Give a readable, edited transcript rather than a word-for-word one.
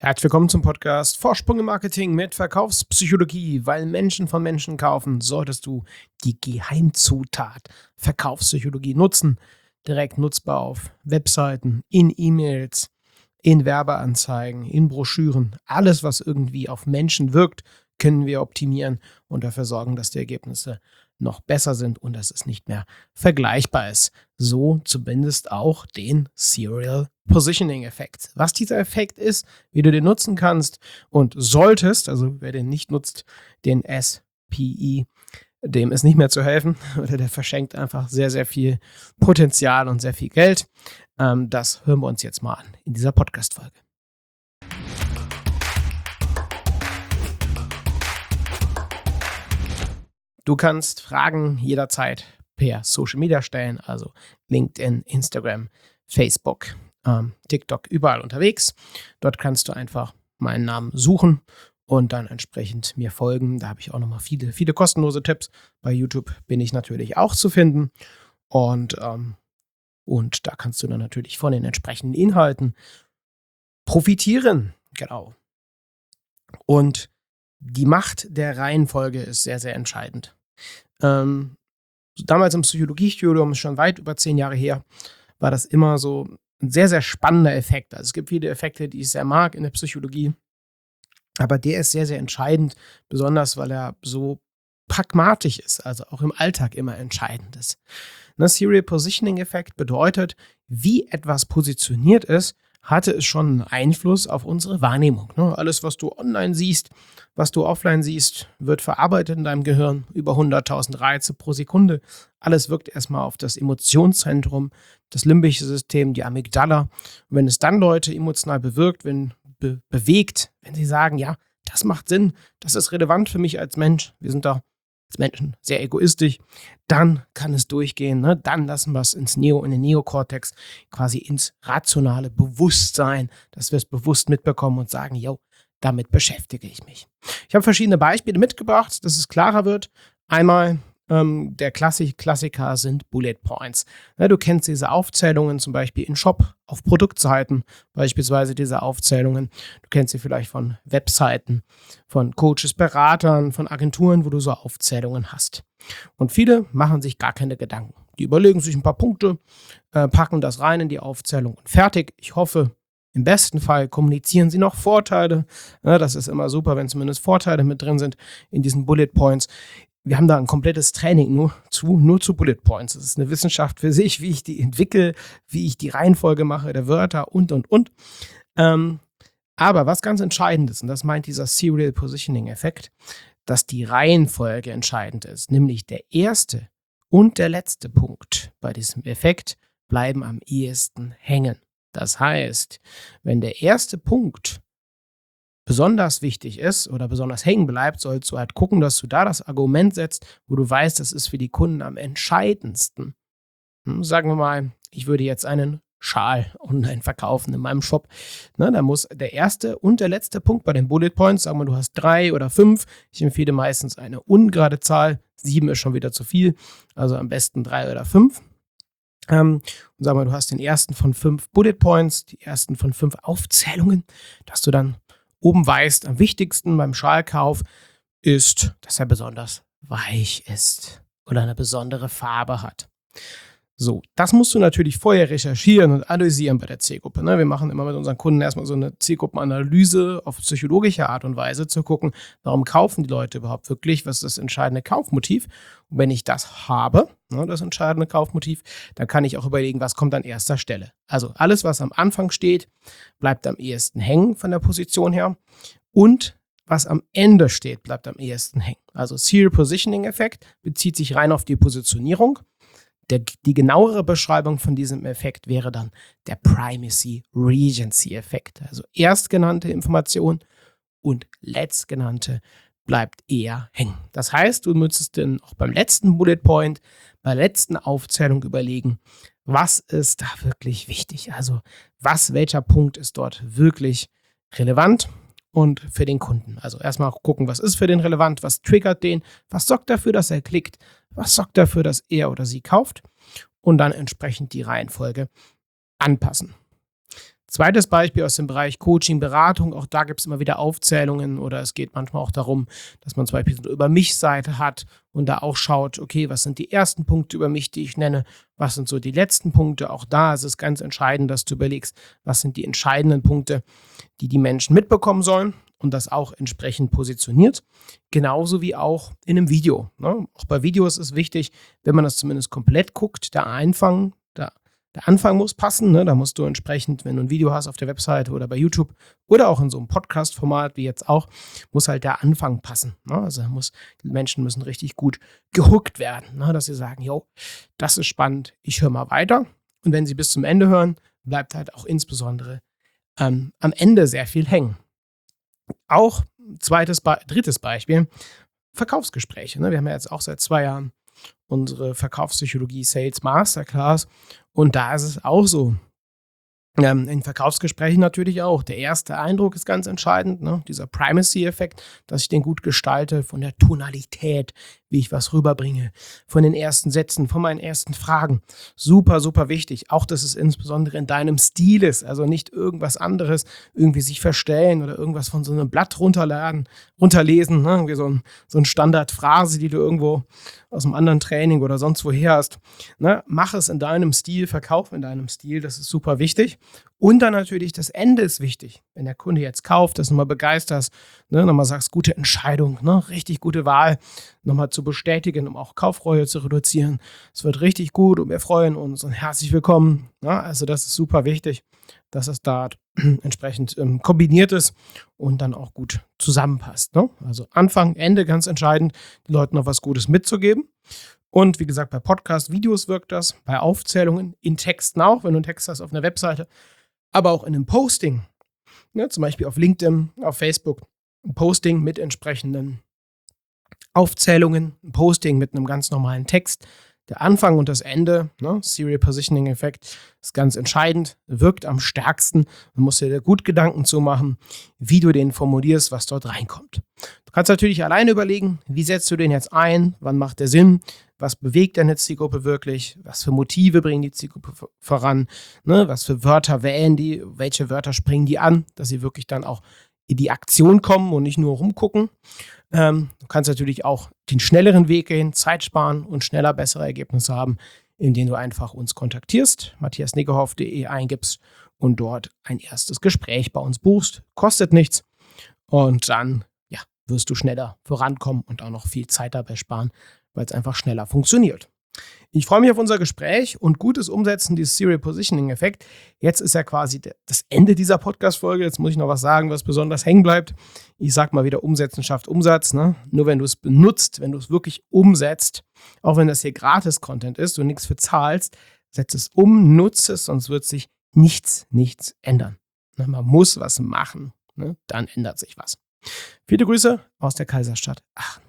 Herzlich willkommen zum Podcast Vorsprung im Marketing mit Verkaufspsychologie. Weil Menschen von Menschen kaufen, solltest du die Geheimzutat Verkaufspsychologie nutzen. Direkt nutzbar auf Webseiten, in E-Mails, in Werbeanzeigen, in Broschüren. Alles, was irgendwie auf Menschen wirkt, können wir optimieren und dafür sorgen, dass die Ergebnisse noch besser sind und dass es nicht mehr vergleichbar ist. So zumindest auch den Serial Positioning Effekt. Was dieser Effekt ist, wie du den nutzen kannst und solltest, also wer den nicht nutzt, den SPI, dem ist nicht mehr zu helfen oder der verschenkt einfach sehr, sehr viel Potenzial und sehr viel Geld. Das hören wir uns jetzt mal an in dieser Podcast-Folge. Du kannst Fragen jederzeit per Social Media stellen, also LinkedIn, Instagram, Facebook, TikTok, überall unterwegs. Dort kannst du einfach meinen Namen suchen und dann entsprechend mir folgen. Da habe ich auch nochmal viele, viele kostenlose Tipps. Bei YouTube bin ich natürlich auch zu finden und da kannst du dann natürlich von den entsprechenden Inhalten profitieren. Genau. Und die Macht der Reihenfolge ist sehr, sehr entscheidend. Damals im Psychologiestudium, ist schon weit über 10 Jahre her, war das immer so ein sehr, sehr spannender Effekt. Also es gibt viele Effekte, die ich sehr mag in der Psychologie, aber der ist sehr, sehr entscheidend, besonders weil er so pragmatisch ist, also auch im Alltag immer entscheidend ist. Serial Positioning Effekt bedeutet, wie etwas positioniert ist, hatte es schon einen Einfluss auf unsere Wahrnehmung. Alles, was du online siehst, was du offline siehst, wird verarbeitet in deinem Gehirn. Über 100.000 Reize pro Sekunde. Alles wirkt erstmal auf das Emotionszentrum, das limbische System, die Amygdala. Und wenn es dann Leute emotional bewegt, wenn sie sagen, ja, das macht Sinn, das ist relevant für mich als Mensch, wir sind da als Menschen sehr egoistisch, dann kann es durchgehen, Dann lassen wir es in den Neokortex, quasi ins rationale Bewusstsein, dass wir es bewusst mitbekommen und sagen, yo, damit beschäftige ich mich. Ich habe verschiedene Beispiele mitgebracht, dass es klarer wird. Einmal der Klassiker sind Bullet Points. Du kennst diese Aufzählungen zum Beispiel in Shop, auf Produktseiten, beispielsweise diese Aufzählungen. Du kennst sie vielleicht von Webseiten, von Coaches, Beratern, von Agenturen, wo du so Aufzählungen hast. Und viele machen sich gar keine Gedanken. Die überlegen sich ein paar Punkte, packen das rein in die Aufzählung und fertig. Ich hoffe, im besten Fall kommunizieren sie noch Vorteile. Das ist immer super, wenn zumindest Vorteile mit drin sind in diesen Bullet Points. Wir haben da ein komplettes Training nur zu Bullet Points. Das ist eine Wissenschaft für sich, wie ich die entwickle, wie ich die Reihenfolge mache der Wörter und. Aber was ganz entscheidend ist, und das meint dieser Serial Positioning Effekt, dass die Reihenfolge entscheidend ist, nämlich der erste und der letzte Punkt bei diesem Effekt bleiben am ehesten hängen. Das heißt, wenn der erste Punkt besonders wichtig ist oder besonders hängen bleibt, sollst du halt gucken, dass du da das Argument setzt, wo du weißt, das ist für die Kunden am entscheidendsten. Sagen wir mal, ich würde jetzt einen Schal online verkaufen in meinem Shop. Da muss der erste und der letzte Punkt bei den Bullet Points, sagen wir, du hast 3 oder 5. Ich empfehle meistens eine ungerade Zahl. 7 ist schon wieder zu viel, also am besten 3 oder 5. Und sagen wir, du hast den ersten von 5 Bullet Points, die ersten von 5 Aufzählungen, dass du dann oben weißt, am wichtigsten beim Schalkauf ist, dass er besonders weich ist oder eine besondere Farbe hat. So, das musst du natürlich vorher recherchieren und analysieren bei der Zielgruppe. Wir machen immer mit unseren Kunden erstmal so eine Zielgruppenanalyse auf psychologische Art und Weise, zu gucken, warum kaufen die Leute überhaupt wirklich, was ist das entscheidende Kaufmotiv. Und wenn ich das habe, das entscheidende Kaufmotiv, dann kann ich auch überlegen, was kommt an erster Stelle. Also alles, was am Anfang steht, bleibt am ehesten hängen von der Position her und was am Ende steht, bleibt am ehesten hängen. Also Serial Positioning Effekt bezieht sich rein auf die Positionierung. Die genauere Beschreibung von diesem Effekt wäre dann der Primacy-Regency-Effekt. Also erstgenannte Information und letztgenannte bleibt eher hängen. Das heißt, du müsstest dann auch beim letzten Bullet Point, bei der letzten Aufzählung überlegen, was ist da wirklich wichtig? Also welcher Punkt ist dort wirklich relevant und für den Kunden? Also erstmal gucken, was ist für den relevant, was triggert den, was sorgt dafür, dass er klickt, was sorgt dafür, dass er oder sie kauft und dann entsprechend die Reihenfolge anpassen. Zweites Beispiel aus dem Bereich Coaching, Beratung. Auch da gibt es immer wieder Aufzählungen oder es geht manchmal auch darum, dass man zum Beispiel so eine Über-mich-Seite hat und da auch schaut, okay, was sind die ersten Punkte über mich, die ich nenne, was sind so die letzten Punkte. Auch da ist es ganz entscheidend, dass du überlegst, was sind die entscheidenden Punkte, die die Menschen mitbekommen sollen und das auch entsprechend positioniert. Genauso wie auch in einem Video. Ne? Auch bei Videos ist wichtig, wenn man das zumindest komplett guckt, der Anfang muss passen, ne? Da musst du entsprechend, wenn du ein Video hast auf der Webseite oder bei YouTube oder auch in so einem Podcast-Format wie jetzt auch, muss halt der Anfang passen. Ne? Also die Menschen müssen richtig gut gehookt werden, ne? Dass sie sagen, jo, das ist spannend, ich höre mal weiter. Und wenn sie bis zum Ende hören, bleibt halt auch insbesondere am Ende sehr viel hängen. Auch drittes Beispiel, Verkaufsgespräche. Ne? Wir haben ja jetzt auch seit 2 Jahren unsere Verkaufspsychologie Sales Masterclass. Und da ist es auch so. In Verkaufsgesprächen natürlich auch. Der erste Eindruck ist ganz entscheidend, ne? Dieser Primacy-Effekt, dass ich den gut gestalte, von der Tonalität, wie ich was rüberbringe, von den ersten Sätzen, von meinen ersten Fragen. Super, super wichtig. Auch, dass es insbesondere in deinem Stil ist, also nicht irgendwas anderes, irgendwie sich verstellen oder irgendwas von so einem Blatt runterlesen, ne? Irgendwie so eine Standardphrase, die du irgendwo aus einem anderen Training oder sonst woher hast. Ne? Mach es in deinem Stil, verkauf in deinem Stil, das ist super wichtig. Und dann natürlich das Ende ist wichtig. Wenn der Kunde jetzt kauft, das nochmal begeisterst, ne, nochmal sagst, gute Entscheidung, ne, richtig gute Wahl, nochmal zu bestätigen, um auch Kaufreue zu reduzieren. Es wird richtig gut und wir freuen uns und herzlich willkommen. Ne? Also das ist super wichtig, dass es da entsprechend kombiniert ist und dann auch gut zusammenpasst. Ne? Also Anfang, Ende ganz entscheidend, den Leuten noch was Gutes mitzugeben. Und wie gesagt, bei Podcast-Videos wirkt das, bei Aufzählungen, in Texten auch, wenn du einen Text hast auf einer Webseite, aber auch in einem Posting, ne, zum Beispiel auf LinkedIn, auf Facebook, ein Posting mit entsprechenden Aufzählungen, ein Posting mit einem ganz normalen Text. Der Anfang und das Ende, ne, Serial Positioning Effekt, ist ganz entscheidend, wirkt am stärksten. Man muss dir da gut Gedanken zu machen, wie du den formulierst, was dort reinkommt. Du kannst natürlich alleine überlegen, wie setzt du den jetzt ein, wann macht der Sinn, was bewegt deine Zielgruppe wirklich, was für Motive bringen die Zielgruppe voran, ne, was für Wörter wählen die, welche Wörter springen die an, dass sie wirklich dann auch in die Aktion kommen und nicht nur rumgucken. Du kannst natürlich auch den schnelleren Weg gehen, Zeit sparen und schneller bessere Ergebnisse haben, indem du einfach uns kontaktierst, matthiasniggehoff.de eingibst und dort ein erstes Gespräch bei uns buchst. Kostet nichts und dann wirst du schneller vorankommen und auch noch viel Zeit dabei sparen, weil es einfach schneller funktioniert. Ich freue mich auf unser Gespräch und gutes Umsetzen dieses Serial Positioning Effekt. Jetzt ist ja quasi das Ende dieser Podcast-Folge. Jetzt muss ich noch was sagen, was besonders hängen bleibt. Ich sag mal wieder, Umsetzen schafft Umsatz. Ne? Nur wenn du es benutzt, wenn du es wirklich umsetzt, auch wenn das hier Gratis-Content ist und nichts für zahlst, setz es um, nutze es, sonst wird sich nichts ändern. Ne? Man muss was machen, ne? Dann ändert sich was. Viele Grüße aus der Kaiserstadt Aachen.